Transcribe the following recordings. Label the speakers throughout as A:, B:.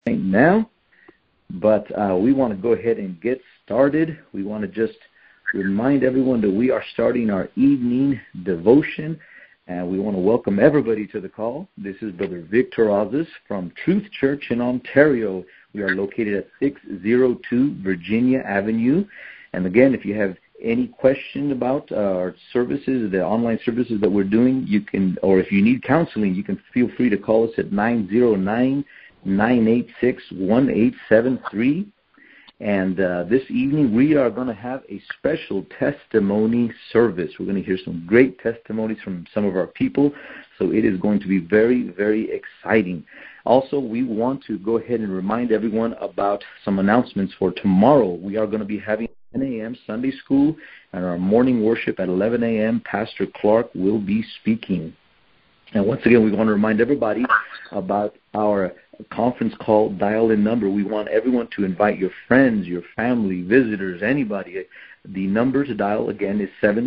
A: right now, but we want to go ahead and get started. We want to just remind everyone that we are starting our evening devotion, and we want to welcome everybody to the call. This is Brother Victor Ozis from Truth Church in Ontario. We are located at 602 Virginia Avenue. And again, if you have any question about our services, the online services that we're doing, you can, or if you need counseling, you can feel free to call us at 909-986-1873. And this evening, we are going to have a special testimony service. We're going to hear some great testimonies from some of our people, so it is going to be very, very exciting. Also, we want to go ahead and remind everyone about some announcements for tomorrow. We are going to be having 10 a.m. Sunday school, and our morning worship at 11 a.m. Pastor Clark will be speaking. And once again, we want to remind everybody about our conference call dial-in number. We want everyone to invite your friends, your family, visitors, anybody. The number to dial, again, is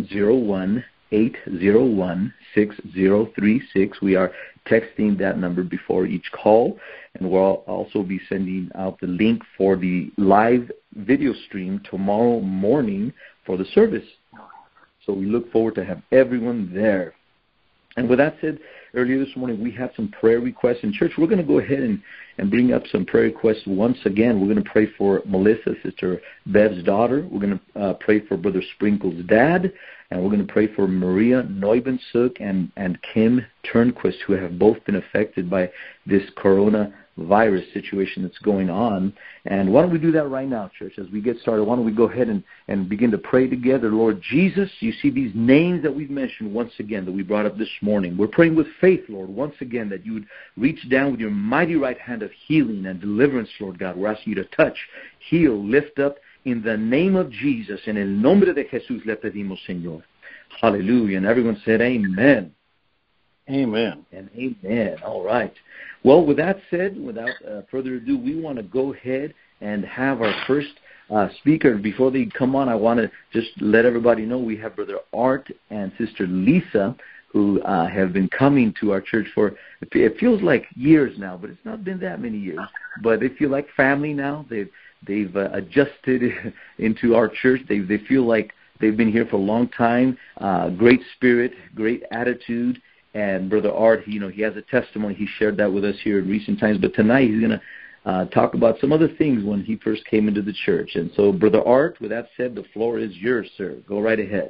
A: 701-801-6036. We are texting that number before each call, and we'll also be sending out the link for the live video stream tomorrow morning for the service. So we look forward to have everyone there. And with that said, earlier this morning we have some prayer requests in church. We're going to go ahead and bring up some prayer requests once again. We're going to pray for Melissa, Sister Bev's daughter. We're going to pray for Brother Sprinkle's dad. And we're going to pray for Maria Neubensuk and Kim Turnquist, who have both been affected by this coronavirus situation that's going on. And why don't we do that right now, church, as we get started? Why don't we go ahead and begin to pray together? Lord Jesus, you see these names that we've mentioned once again that we brought up this morning. We're praying with faith, Lord, once again, that you would reach down with your mighty right hand of healing and deliverance, Lord God. We're asking you to touch, heal, lift up, in the name of Jesus, en el nombre de Jesús le pedimos, Señor. Hallelujah. And everyone said amen.
B: Amen.
A: And amen. All right. Well, with that said, without further ado, we want to go ahead and have our first speaker. Before they come on, I want to just let everybody know we have Brother Art and Sister Lisa, who have been coming to our church for, it feels like years now, but it's not been that many years. But they feel like family now. They've adjusted into our church. They feel like they've been here for a long time. Great spirit, great attitude. And Brother Art, he has a testimony. He shared that with us here in recent times. But tonight he's going to talk about some other things when he first came into the church. And so, Brother Art, with that said, the floor is yours, sir. Go right ahead.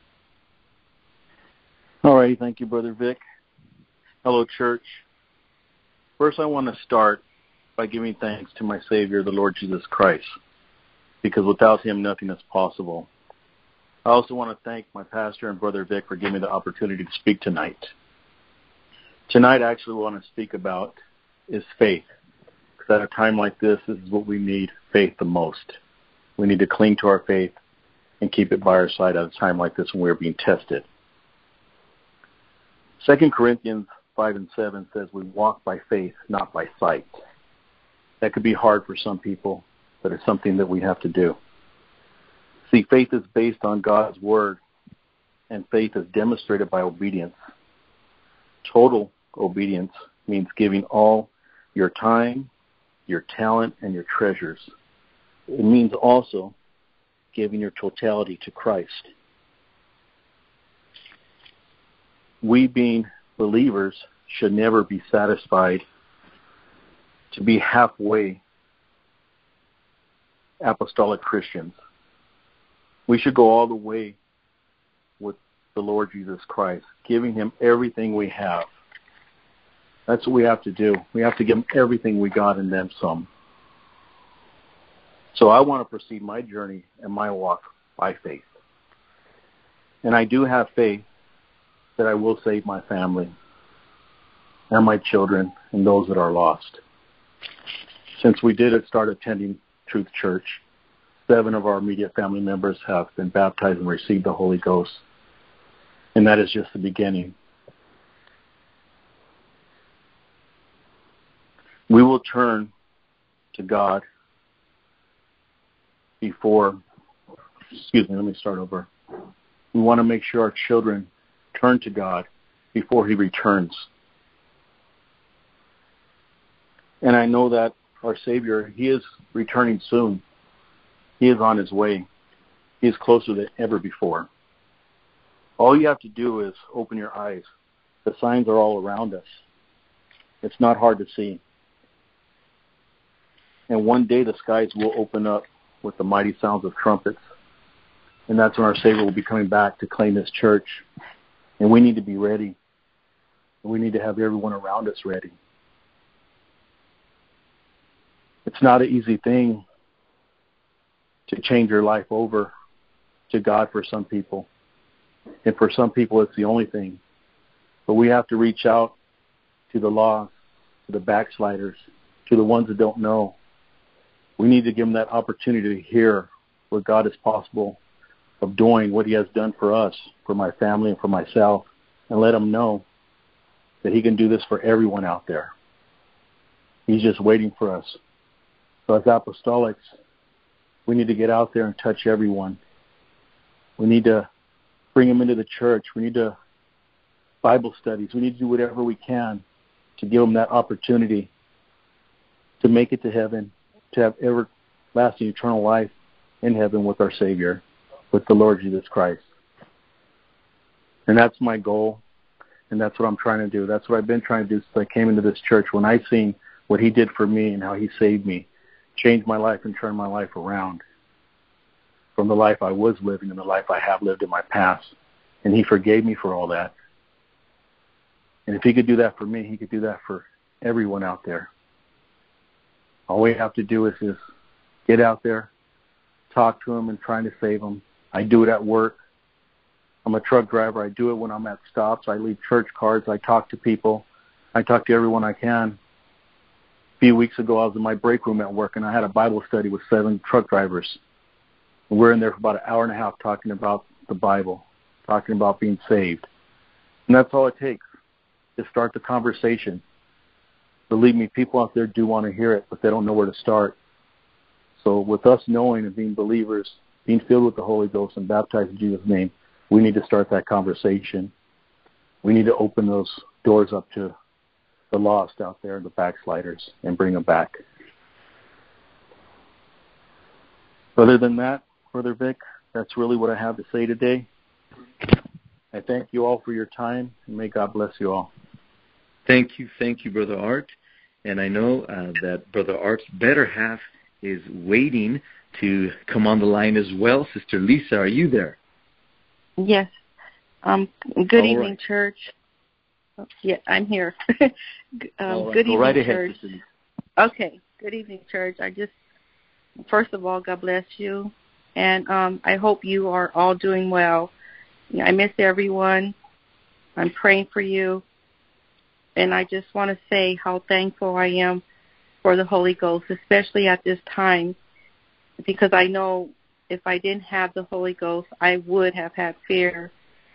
B: All right. Thank you, Brother Vic. Hello, church. First, I want to start by giving thanks to my Savior, the Lord Jesus Christ, because without him, nothing is possible. I also want to thank my pastor and Brother Vic for giving me the opportunity to speak tonight. Tonight, I actually want to speak about is faith. Because at a time like this is what we need, faith the most. We need to cling to our faith and keep it by our side at a time like this when we're being tested. 2 Corinthians 5:7 says we walk by faith, not by sight. That could be hard for some people, but it's something that we have to do. See, faith is based on God's word, and faith is demonstrated by obedience. Total obedience means giving all your time, your talent, and your treasures. It means also giving your totality to Christ. We, being believers, should never be satisfied to be halfway apostolic Christians. We should go all the way with the Lord Jesus Christ, giving him everything we have. That's what we have to do. We have to give him everything we got and then some. So I want to proceed my journey and my walk by faith. And I do have faith that I will save my family and my children and those that are lost. Since we did start attending Truth Church, 7 of our immediate family members have been baptized and received the Holy Ghost. And that is just the beginning. We will turn to God before, let me start over. We want to make sure our children turn to God before he returns. And I know that our Savior, He is returning soon. He is on His way. He is closer than ever before. All you have to do is open your eyes. The signs are all around us. It's not hard to see. And one day the skies will open up with the mighty sounds of trumpets. And that's when our Savior will be coming back to claim His church. And we need to be ready. We need to have everyone around us ready. It's not an easy thing to change your life over to God for some people. And for some people, it's the only thing. But we have to reach out to the lost, to the backsliders, to the ones that don't know. We need to give them that opportunity to hear what God is possible of doing, what He has done for us, for my family, and for myself, and let them know that He can do this for everyone out there. He's just waiting for us. So as apostolics, we need to get out there and touch everyone. We need to bring them into the church. We need to Bible studies. We need to do whatever we can to give them that opportunity to make it to heaven, to have everlasting eternal life in heaven with our Savior, with the Lord Jesus Christ. And that's my goal, and that's what I'm trying to do. That's what I've been trying to do since I came into this church. When I seen what He did for me and how He saved me, changed my life and turned my life around from the life I was living and the life I have lived in my past. And He forgave me for all that. And if He could do that for me, He could do that for everyone out there. All we have to do is just get out there, talk to them, and trying to save them. I do it at work. I'm a truck driver. I do it when I'm at stops. I leave church cards. I talk to people. I talk to everyone I can. A few weeks ago, I was in my break room at work, and I had a Bible study with 7 truck drivers. And we're in there for about an hour and a half talking about the Bible, talking about being saved. And that's all it takes, to start the conversation. Believe me, people out there do want to hear it, but they don't know where to start. So with us knowing and being believers, being filled with the Holy Ghost and baptized in Jesus' name, we need to start that conversation. We need to open those doors up to the lost out there, the backsliders, and bring them back. Other than that, Brother Vic, that's really what I have to say today. I thank you all for your time, and may God bless you all.
A: Thank you, Brother Art. And I know that Brother Art's better half is waiting to come on the line as well. Sister Lisa, are you there?
C: Yes. Good evening, right. Church. Yeah, I'm here.
A: Right.
C: Good evening,
A: right
C: Church.
A: Ahead,
C: okay. Good evening, Church. First of all, God bless you. And I hope you are all doing well. I miss everyone. I'm praying for you. And I just want to say how thankful I am for the Holy Ghost, especially at this time, because I know if I didn't have the Holy Ghost, I would have had fear.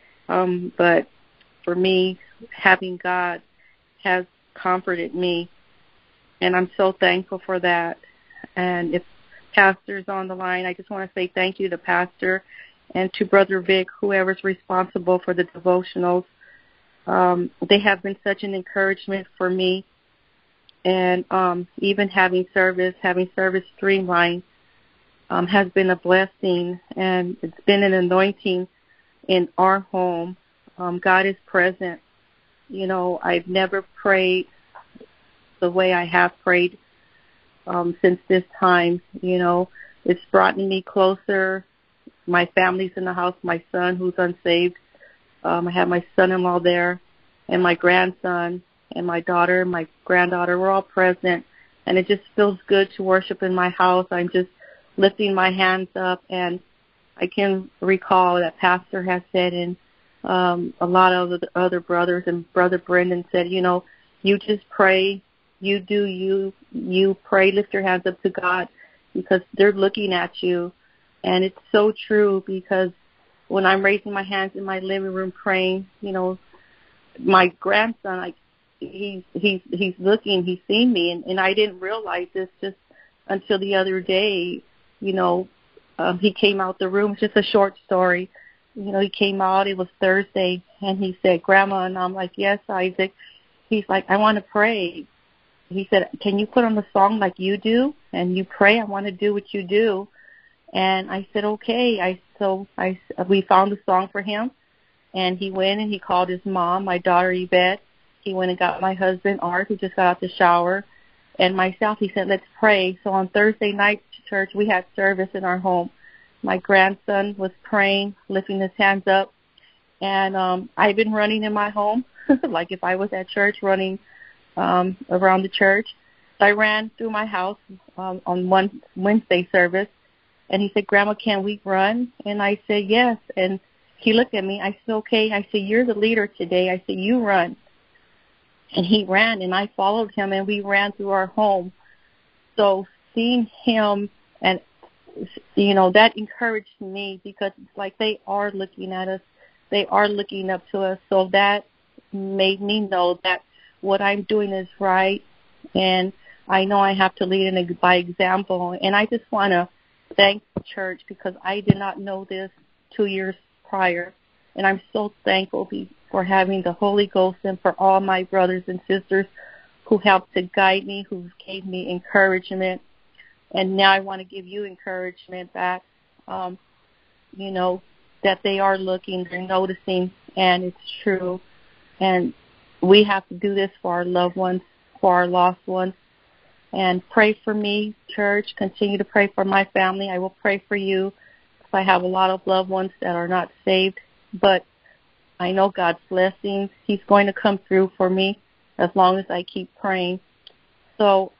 C: But for me, having God has comforted me, and I'm so thankful for that. And if Pastor's on the line, I just want to say thank you to Pastor and to Brother Vic, whoever's responsible for the devotionals. They have been such an encouragement for me. And even having service streamlined has been a blessing, and it's been an anointing in our home. God is present. I've never prayed the way I have prayed since this time. It's brought me closer. My family's in the house, my son who's unsaved. I have my son-in-law there, and my grandson, and my daughter, my granddaughter. We're all present, and it just feels good to worship in my house. I'm just lifting my hands up, and I can recall that Pastor has said, and a lot of the other brothers, and Brother Brendan said, you just pray, you do you pray, lift your hands up to God, because they're looking at you. And it's so true, because when I'm raising my hands in my living room praying, my grandson, he's looking, he's seen me, and I didn't realize this just until the other day. He came out the room. It's just a short story. He came out. It was Thursday, and he said, "Grandma," and I'm like, "Yes, Isaac." He's like, "I want to pray." he said, can you put on a song like you do and you pray? I want to do what you do. And I said, okay. We found a song for him, and he went and he called his mom, my daughter Yvette. He went and got my husband Art, who just got out the shower, and myself. He said, let's pray. So on Thursday night church, we had service in our home. My grandson was praying, lifting his hands up, and I've been running in my home, like if I was at church, running around the church. So I ran through my house on one Wednesday service, and he said, Grandma, can we run? And I said, yes. And he looked at me. I said, okay. I said, you're the leader today. I said, you run. And he ran, and I followed him, and we ran through our home. So seeing him, and, that encouraged me, because it's like they are looking at us. They are looking up to us. So that made me know that what I'm doing is right, and I know I have to lead by example. And I just want to thank the church, because I did not know this 2 years prior, and I'm so thankful for having the Holy Ghost, and for all my brothers and sisters who helped to guide me, who gave me encouragement. And now I want to give you encouragement back, that they are looking, they're noticing, and it's true. And we have to do this for our loved ones, for our lost ones. And pray for me, church. Continue to pray for my family. I will pray for you. I have a lot of loved ones that are not saved, but I know God's blessings. He's going to come through for me as long as I keep praying. So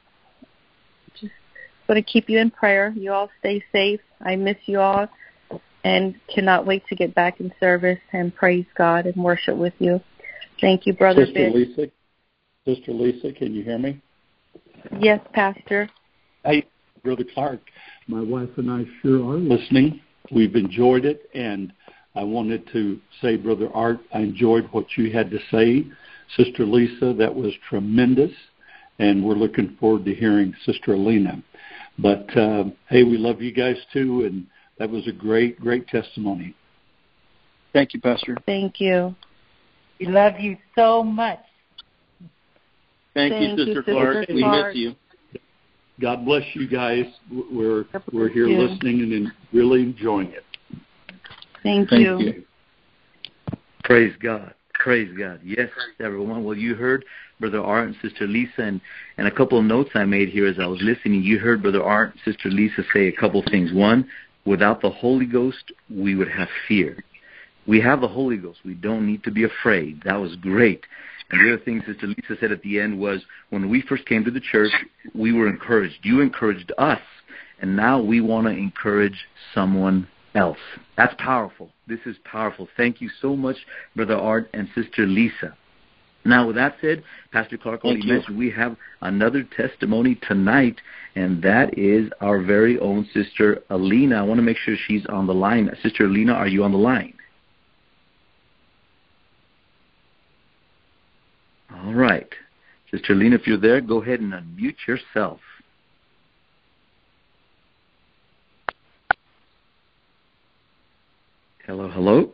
C: just going to keep you in prayer. You all stay safe. I miss you all and cannot wait to get back in service and praise God and worship with you. Thank you, Brother Vic.
D: Sister Lisa, can you hear me?
C: Yes, Pastor.
D: Hey, Brother Clark. My wife and I sure are listening. We've enjoyed it, and I wanted to say, Brother Art, I enjoyed what you had to say. Sister Lisa, that was tremendous, and we're looking forward to hearing Sister Alina. But, hey, we love you guys too, and that was a great, great testimony.
B: Thank you, Pastor.
C: Thank you.
E: We love you so much.
B: Thank you, Sister Clark. We miss you.
D: God bless you guys. We're here listening and really enjoying it.
C: Thank you.
A: Praise God. Praise God. Yes, everyone. Well, you heard Brother Art and Sister Lisa, and a couple of notes I made here as I was listening. You heard Brother Art and Sister Lisa say a couple of things. One, without the Holy Ghost, we would have fear. We have the Holy Ghost. We don't need to be afraid. That was great. And the other thing Sister Lisa said at the end was, when we first came to the church, we were encouraged. You encouraged us, and now we want to encourage someone else. That's powerful. This is powerful. Thank you so much, Brother Art and Sister Lisa. Now, with that said, Pastor Clark already mentioned we have another testimony tonight, and that is our very own Sister Alina. I want to make sure she's on the line. Sister Alina, are you on the line? All right. Sister Alina, if you're there, go ahead and unmute yourself. Hello, hello.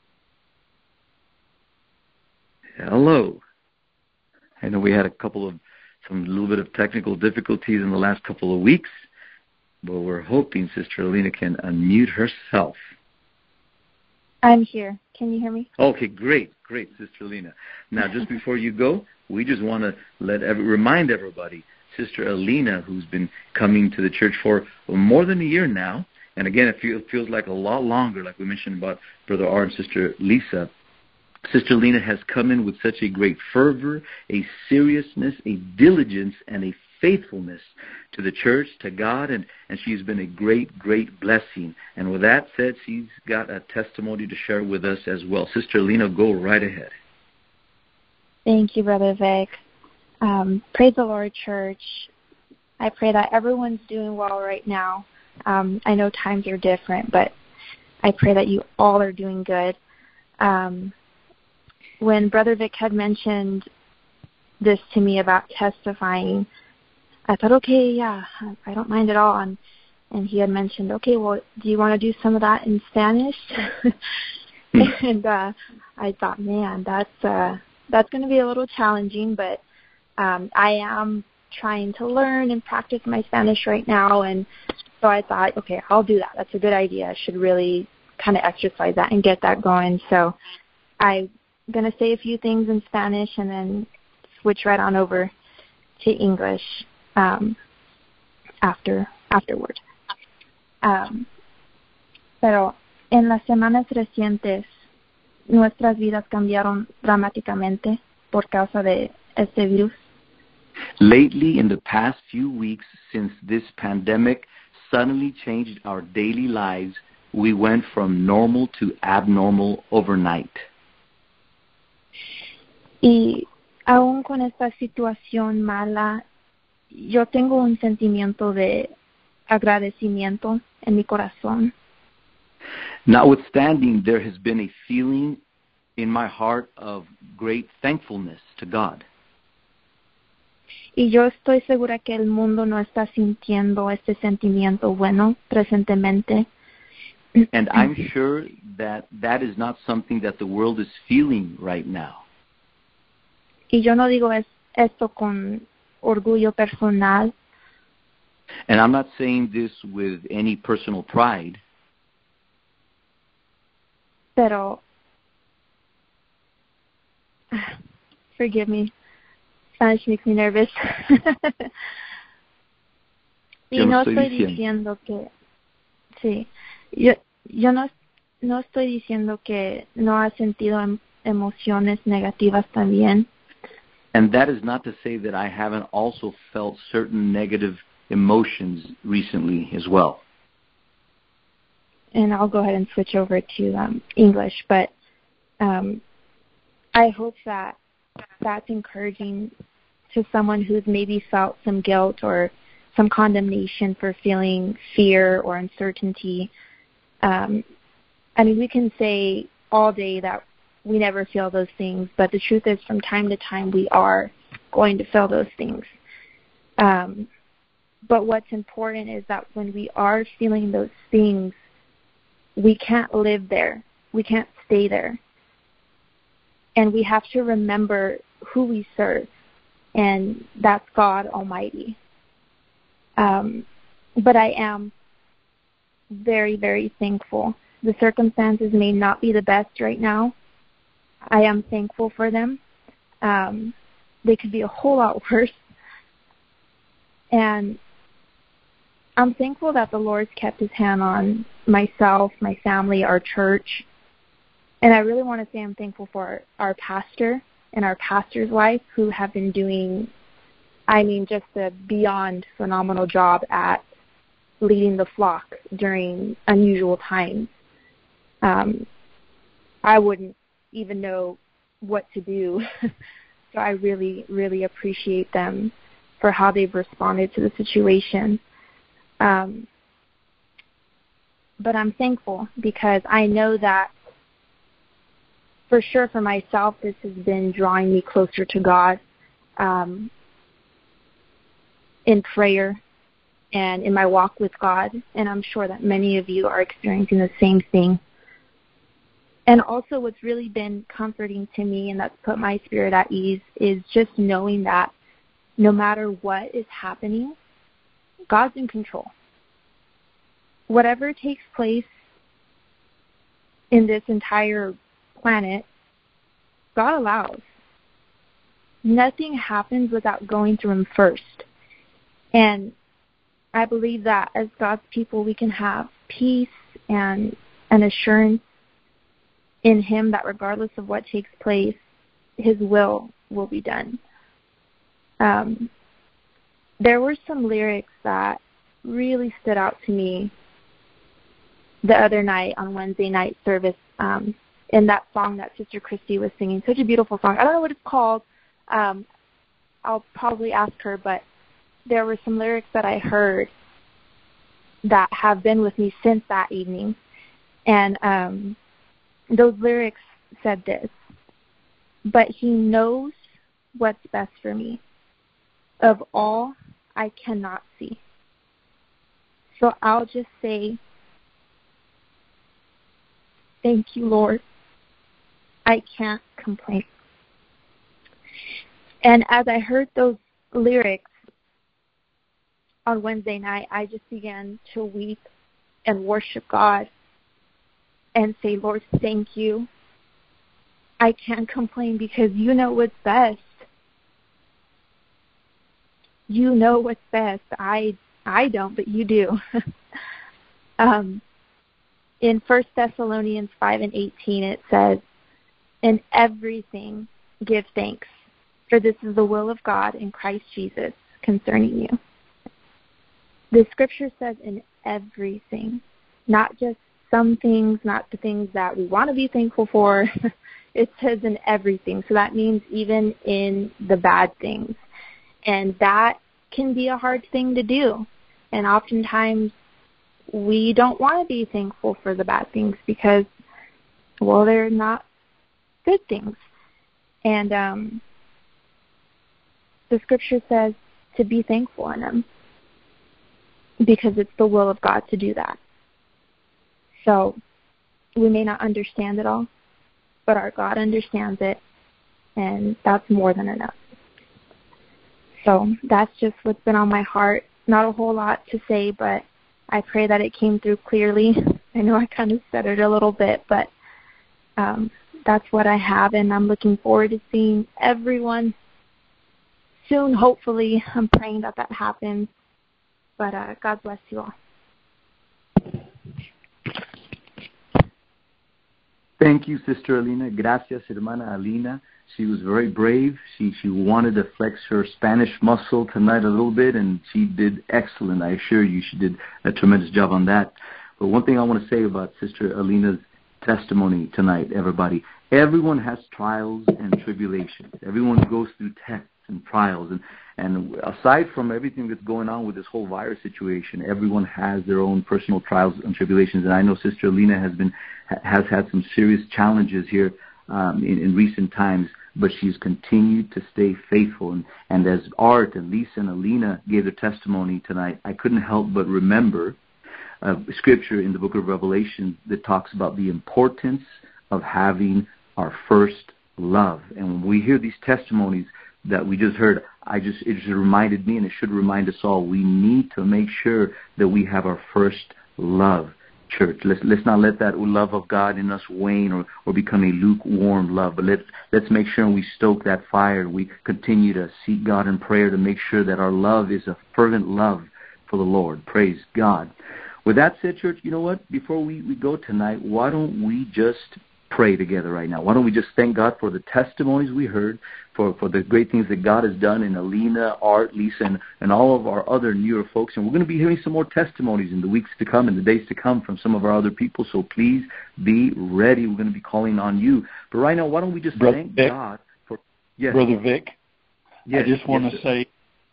A: Hello. I know we had a little bit of technical difficulties in the last couple of weeks, but we're hoping Sister Alina can unmute herself.
F: I'm here. Can you hear me?
A: Okay, great, Sister Alina. Now, just before you go, we just want to remind everybody, Sister Alina, who's been coming to the church for more than a year now, and again, it feels like a lot longer, like we mentioned about Brother Art and Sister Lisa. Sister Alina has come in with such a great fervor, a seriousness, a diligence, and a faithfulness to the church, to God, and she's been a great, great blessing. And with that said, she's got a testimony to share with us as well. Sister Alina, go right ahead.
F: Thank you, Brother Vic. Praise the Lord, church. I pray that everyone's doing well right now. I know times are different, but I pray that you all are doing good. When Brother Vic had mentioned this to me about testifying, I thought, okay, yeah, I don't mind at all. And he had mentioned, okay, well, do you want to do some of that in Spanish? And I thought, man, that's going to be a little challenging, but I am trying to learn and practice my Spanish right now, and so I thought, okay, I'll do that. That's a good idea. I should really kind of exercise that and get that going. So I'm going to say a few things in Spanish and then switch right on over to English afterward. Pero en las semanas recientes, nuestras vidas cambiaron dramáticamente por causa de este virus.
A: Lately, in the past few weeks since this pandemic suddenly changed our daily lives, we went from normal to abnormal overnight.
F: Y aún con esta situación mala, yo tengo un sentimiento de agradecimiento en mi corazón.
A: Notwithstanding, there has been a feeling in my heart of great thankfulness to God.
F: Y yo estoy segura que el mundo no está sintiendo este sentimiento bueno presentemente.
A: And I'm sure that that is not something that the world is feeling right now.
F: Y yo no digo esto con orgullo personal.
A: And I'm not saying this with any personal pride.
F: Pero, forgive me, Spanish makes me nervous. Y no estoy diciendo que, sí, yo no estoy diciendo que no ha sentido emociones negativas también.
A: And that is not to say that I haven't also felt certain negative emotions recently as well.
F: And I'll go ahead and switch over to English, but I hope that that's encouraging to someone who's maybe felt some guilt or some condemnation for feeling fear or uncertainty. I mean, we can say all day that we never feel those things, but the truth is from time to time we are going to feel those things. But what's important is that when we are feeling those things, we can't live there. We can't stay there. And we have to remember who we serve, and that's God Almighty. But I am very, very thankful. The circumstances may not be the best right now. I am thankful for them. They could be a whole lot worse. And I'm thankful that the Lord's kept his hand on myself, my family, our church. And I really want to say I'm thankful for our pastor and our pastor's wife who have been doing, just a beyond phenomenal job at leading the flock during unusual times. I wouldn't even know what to do. So I really, really appreciate them for how they've responded to the situation. But I'm thankful because I know that for sure for myself, this has been drawing me closer to God in prayer and in my walk with God. And I'm sure that many of you are experiencing the same thing. And also what's really been comforting to me and that's put my spirit at ease is just knowing that no matter what is happening, God's in control. Whatever takes place in this entire planet, God allows. Nothing happens without going through him first. And I believe that as God's people, we can have peace and an assurance in him that regardless of what takes place, his will be done. There were some lyrics that really stood out to me the other night on Wednesday night service in that song that Sister Christy was singing. Such a beautiful song. I don't know what it's called. I'll probably ask her, but there were some lyrics that I heard that have been with me since that evening. And those lyrics said this: but he knows what's best for me. Of all I cannot see. So I'll just say, thank you, Lord. I can't complain. And as I heard those lyrics on Wednesday night, I just began to weep and worship God and say, Lord, thank you. I can't complain because you know what's best. You know what's best. I don't, but you do. In 1 Thessalonians 5:18, it says, in everything give thanks, for this is the will of God in Christ Jesus concerning you. The scripture says in everything, not just some things, not the things that we want to be thankful for. It says in everything. So that means even in the bad things. And that can be a hard thing to do. And oftentimes we don't want to be thankful for the bad things because, well, they're not good things. And the scripture says to be thankful in them because it's the will of God to do that. So we may not understand it all, but our God understands it, and that's more than enough. So that's just what's been on my heart. Not a whole lot to say, but I pray that it came through clearly. I know I kind of said it a little bit, but that's what I have, and I'm looking forward to seeing everyone soon, hopefully. I'm praying that happens, but God bless you all.
A: Thank you, Sister Alina. Gracias, hermana Alina. She was very brave. She wanted to flex her Spanish muscle tonight a little bit, and she did excellent. I assure you she did a tremendous job on that. But one thing I want to say about Sister Alina's testimony tonight, everybody, everyone has trials and tribulations. Everyone goes through tests and trials. And aside from everything that's going on with this whole virus situation, everyone has their own personal trials and tribulations. And I know Sister Alina has had some serious challenges here in recent times, but she's continued to stay faithful. And as Art and Lisa and Alina gave their testimony tonight, I couldn't help but remember scripture in the book of Revelation that talks about the importance of having our first love. And when we hear these testimonies that we just heard, it just reminded me, and it should remind us all, we need to make sure that we have our first love. Church, let's not let that love of God in us wane or become a lukewarm love, but let's make sure we stoke that fire. We continue to seek God in prayer to make sure that our love is a fervent love for the Lord. Praise God. With that said, church, you know what? Before we go tonight, why don't we just pray together right now? Why don't we just thank God for the testimonies we heard, for the great things that God has done in Alina, Art, Lisa, and all of our other newer folks. And we're going to be hearing some more testimonies in the weeks to come and the days to come from some of our other people. So please be ready. We're going to be calling on you. But right now, why don't we just thank God for... Yes.
D: Brother Vic,
A: yes,
D: I just want to say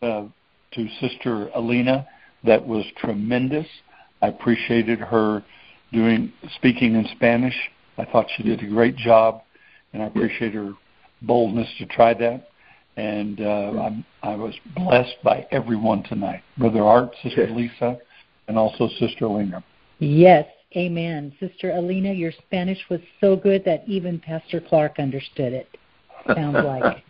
D: to Sister Alina, that was tremendous. I appreciated her speaking in Spanish. I thought she did a great job, and I appreciate her boldness to try that. And I was blessed by everyone tonight, Brother Art, Sister Lisa, and also Sister Alina.
E: Yes, amen. Sister Alina, your Spanish was so good that even Pastor Clark understood it, sounds like.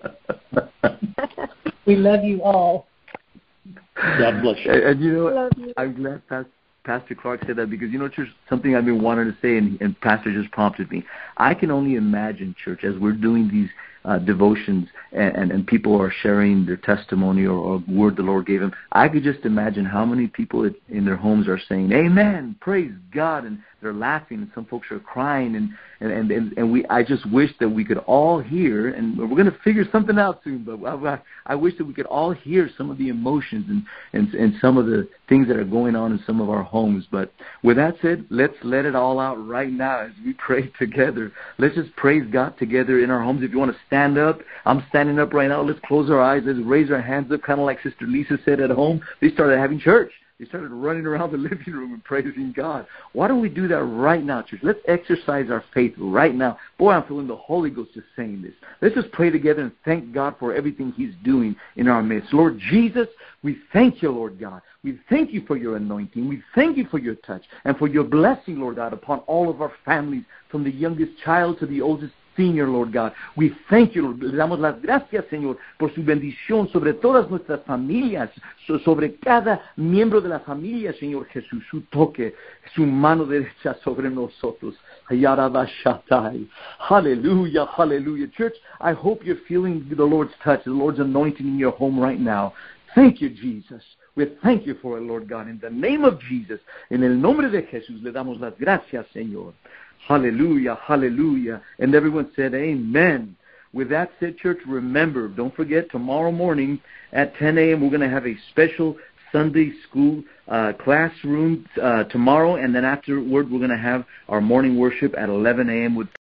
E: We love you all.
D: God bless you.
A: And you know, I'm glad Pastor Clark said that, because, you know, church, something I've been wanting to say, and Pastor just prompted me. I can only imagine, church, as we're doing these devotions and people are sharing their testimony or word the Lord gave them, I could just imagine how many people in their homes are saying, amen, praise God, and they're laughing, and some folks are crying, and I just wish that we could all hear, and we're going to figure something out soon, but I wish that we could all hear some of the emotions and some of the things that are going on in some of our homes. But with that said, let's let it all out right now as we pray together. Let's just praise God together in our homes. If you want to stand up, I'm standing up right now. Let's close our eyes. Let's raise our hands up, kind of like Sister Lisa said at home. They started having church. They started running around the living room and praising God. Why don't we do that right now, church? Let's exercise our faith right now. Boy, I'm feeling the Holy Ghost just saying this. Let's just pray together and thank God for everything He's doing in our midst. Lord Jesus, we thank you, Lord God. We thank you for your anointing. We thank you for your touch and for your blessing, Lord God, upon all of our families, from the youngest child to the oldest senior, Lord God. We thank you, Lord. Le damos las gracias, Señor, por su bendición sobre todas nuestras familias, sobre cada miembro de la familia, Señor Jesús, su toque, su mano derecha sobre nosotros. Hallelujah, hallelujah. Church, I hope you're feeling the Lord's touch, the Lord's anointing in your home right now. Thank you, Jesus. We thank you for it, Lord God. In the name of Jesus, en el nombre de Jesús, le damos las gracias, Señor. Hallelujah, hallelujah. And everyone said, amen. With that said, church, remember, don't forget, tomorrow morning at 10 a.m., we're going to have a special Sunday school classroom tomorrow, and then afterward, we're going to have our morning worship at 11 a.m. with